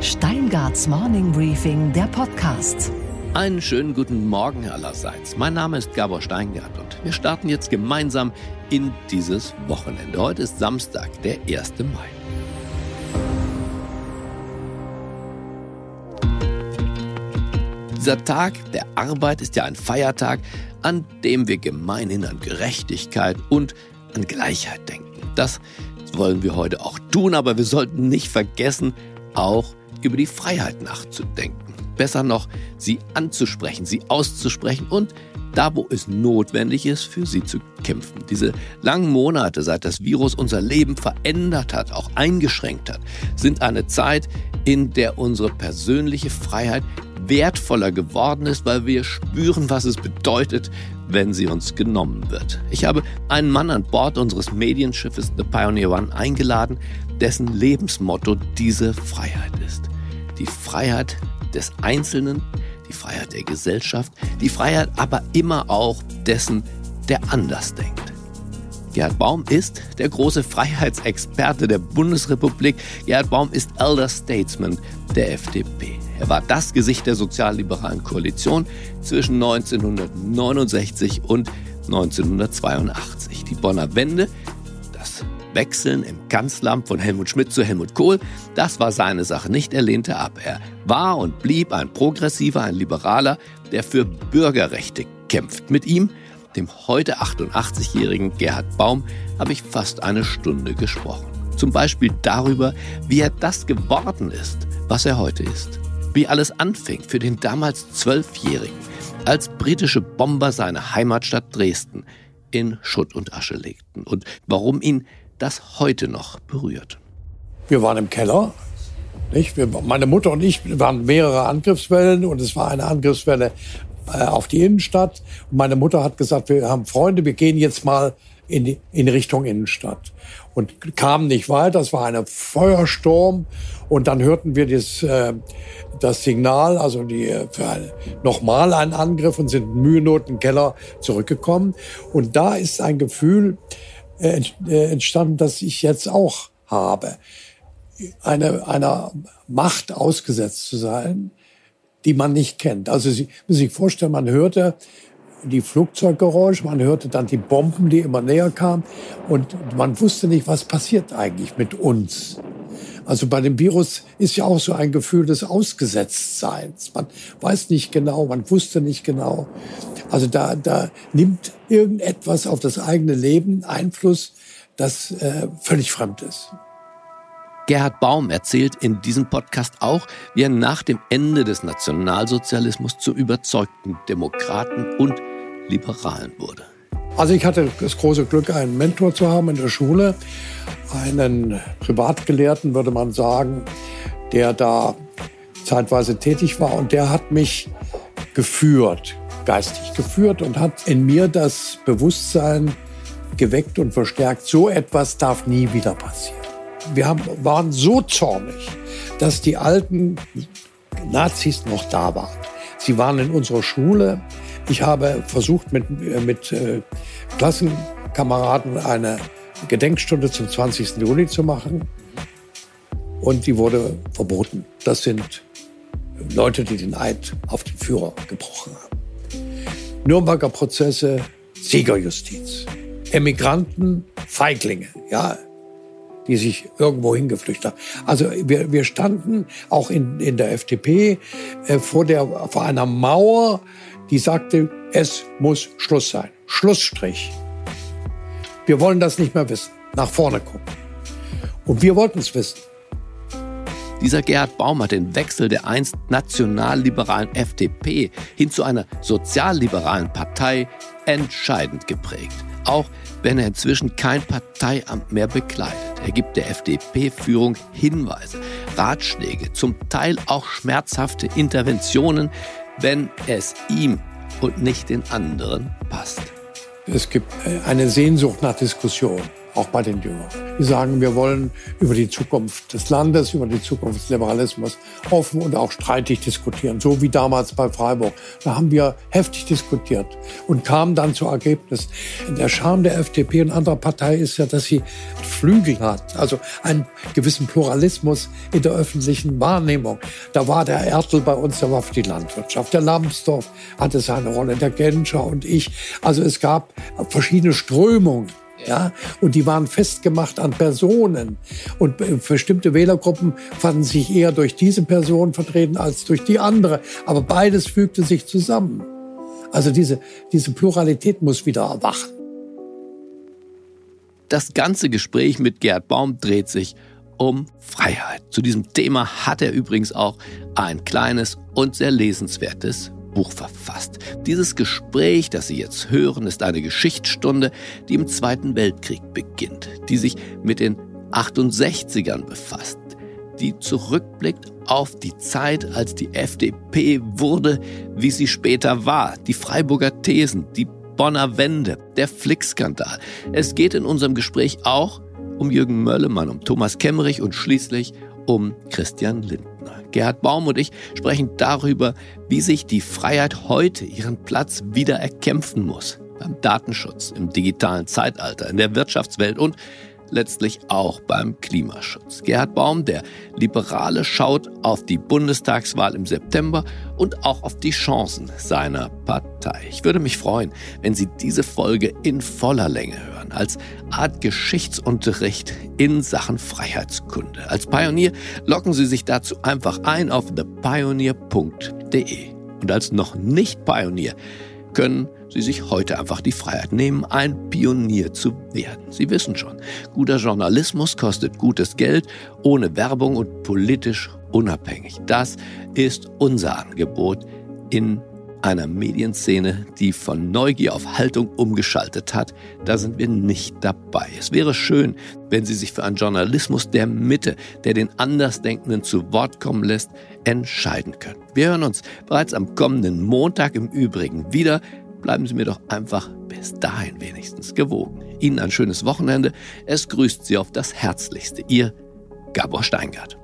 Steingarts Morning Briefing, der Podcast. Einen schönen guten Morgen allerseits. Mein Name ist Gabor Steingart und wir starten jetzt gemeinsam in dieses Wochenende. Heute ist Samstag, der 1. Mai. Dieser Tag der Arbeit ist ja ein Feiertag, an dem wir gemeinhin an Gerechtigkeit und an Gleichheit denken. Das wollen wir heute auch tun, aber wir sollten nicht vergessen, auch über die Freiheit nachzudenken. Besser noch, sie anzusprechen, sie auszusprechen und da, wo es notwendig ist, für sie zu kämpfen. Diese langen Monate, seit das Virus unser Leben verändert hat, auch eingeschränkt hat, sind eine Zeit, in der unsere persönliche Freiheit wertvoller geworden ist, weil wir spüren, was es bedeutet, wenn sie uns genommen wird. Ich habe einen Mann an Bord unseres Medienschiffes The Pioneer One eingeladen, dessen Lebensmotto diese Freiheit ist. Die Freiheit des Einzelnen, die Freiheit der Gesellschaft, die Freiheit aber immer auch dessen, der anders denkt. Gerhard Baum ist der große Freiheitsexperte der Bundesrepublik. Gerhard Baum ist Elder Statesman der FDP. Er war das Gesicht der sozialliberalen Koalition zwischen 1969 und 1982. Die Bonner Wende, das Wechseln im Kanzleramt von Helmut Schmidt zu Helmut Kohl, das war seine Sache nicht, er lehnte ab. Er war und blieb ein Progressiver, ein Liberaler, der für Bürgerrechte kämpft. Mit ihm, dem heute 88-jährigen Gerhard Baum, habe ich fast eine Stunde gesprochen. Zum Beispiel darüber, wie er das geworden ist, was er heute ist. Wie alles anfing für den damals 12-Jährigen, als britische Bomber seine Heimatstadt Dresden in Schutt und Asche legten und warum ihn das heute noch berührt. Wir waren im Keller. Nicht? Meine Mutter und ich waren mehrere Angriffswellen und es war eine Angriffswelle auf die Innenstadt. Und meine Mutter hat gesagt, wir haben Freunde, wir gehen jetzt mal in Richtung Innenstadt. Und kamen nicht weiter, es war ein Feuersturm. Und dann hörten wir das Signal, also nochmal einen Angriff und sind mühenot in den Keller zurückgekommen. Und da ist ein Gefühl entstanden, das ich jetzt auch habe. Einer Macht ausgesetzt zu sein, die man nicht kennt. Also Sie müssen sich vorstellen, man hörte die Flugzeuggeräusche, man hörte dann die Bomben, die immer näher kamen. Und man wusste nicht, was passiert eigentlich mit uns. Also bei dem Virus ist ja auch so ein Gefühl des Ausgesetztseins. Man weiß nicht genau, man wusste nicht genau. Also da nimmt irgendetwas auf das eigene Leben Einfluss, das völlig fremd ist. Gerhard Baum erzählt in diesem Podcast auch, wie er nach dem Ende des Nationalsozialismus zu überzeugten Demokraten und Liberalen wurde. Also ich hatte das große Glück, einen Mentor zu haben in der Schule, einen Privatgelehrten, würde man sagen, der da zeitweise tätig war. Und der hat mich geführt, geistig geführt und hat in mir das Bewusstsein geweckt und verstärkt, so etwas darf nie wieder passieren. Wir waren so zornig, dass die alten Nazis noch da waren. Sie waren in unserer Schule. Ich habe versucht, mit Klassenkameraden eine Gedenkstunde zum 20. Juli zu machen. Und die wurde verboten. Das sind Leute, die den Eid auf den Führer gebrochen haben. Nürnberger Prozesse, Siegerjustiz. Emigranten, Feiglinge, ja, die sich irgendwo hingeflüchtet haben. Also wir standen auch in der FDP vor einer Mauer, die sagte, es muss Schluss sein. Schlussstrich. Wir wollen das nicht mehr wissen. Nach vorne gucken. Und wir wollten es wissen. Dieser Gerhard Baum hat den Wechsel der einst nationalliberalen FDP hin zu einer sozialliberalen Partei entscheidend geprägt. Auch wenn er inzwischen kein Parteiamt mehr bekleidet. Er gibt der FDP-Führung Hinweise, Ratschläge, zum Teil auch schmerzhafte Interventionen, wenn es ihm und nicht den anderen passt. Es gibt eine Sehnsucht nach Diskussion. auch bei den Jüngeren. Die sagen, wir wollen über die Zukunft des Landes, über die Zukunft des Liberalismus offen und auch streitig diskutieren, so wie damals bei Freiburg. Da haben wir heftig diskutiert und kamen dann zu Ergebnis. Der Charme der FDP und anderer Partei ist ja, dass sie Flügel hat, also einen gewissen Pluralismus in der öffentlichen Wahrnehmung. Da war der Ertl bei uns, der war für die Landwirtschaft. Der Lambsdorff hatte seine Rolle, der Genscher und ich. Also es gab verschiedene Strömungen. Ja, und die waren festgemacht an Personen. Und bestimmte Wählergruppen fanden sich eher durch diese Person vertreten als durch die andere. Aber beides fügte sich zusammen. Also diese Pluralität muss wieder erwachen. Das ganze Gespräch mit Gerd Baum dreht sich um Freiheit. Zu diesem Thema hat er übrigens auch ein kleines und sehr lesenswertes Buch verfasst. Dieses Gespräch, das Sie jetzt hören, ist eine Geschichtsstunde, die im Zweiten Weltkrieg beginnt, die sich mit den 68ern befasst, die zurückblickt auf die Zeit, als die FDP wurde, wie sie später war, die Freiburger Thesen, die Bonner Wende, der Flick-Skandal. Es geht in unserem Gespräch auch um Jürgen Möllemann, um Thomas Kemmerich und schließlich um Christian Lindner. Gerhard Baum und ich sprechen darüber, wie sich die Freiheit heute ihren Platz wieder erkämpfen muss. Beim Datenschutz, im digitalen Zeitalter, in der Wirtschaftswelt und letztlich auch beim Klimaschutz. Gerhard Baum, der Liberale, schaut auf die Bundestagswahl im September und auch auf die Chancen seiner Partei. Ich würde mich freuen, wenn Sie diese Folge in voller Länge hören, als Art Geschichtsunterricht in Sachen Freiheitskunde. Als Pionier locken Sie sich dazu einfach ein auf thepioneer.de. Und als noch nicht Pionier können Sie sich heute einfach die Freiheit nehmen, ein Pionier zu werden. Sie wissen schon, guter Journalismus kostet gutes Geld, ohne Werbung und politisch unabhängig. Das ist unser Angebot in einer Medienszene, die von Neugier auf Haltung umgeschaltet hat. Da sind wir nicht dabei. Es wäre schön, wenn Sie sich für einen Journalismus der Mitte, der den Andersdenkenden zu Wort kommen lässt, entscheiden können. Wir hören uns bereits am kommenden Montag im Übrigen wieder. Bleiben Sie mir doch einfach bis dahin wenigstens gewogen. Ihnen ein schönes Wochenende. Es grüßt Sie auf das Herzlichste. Ihr Gabor Steingart.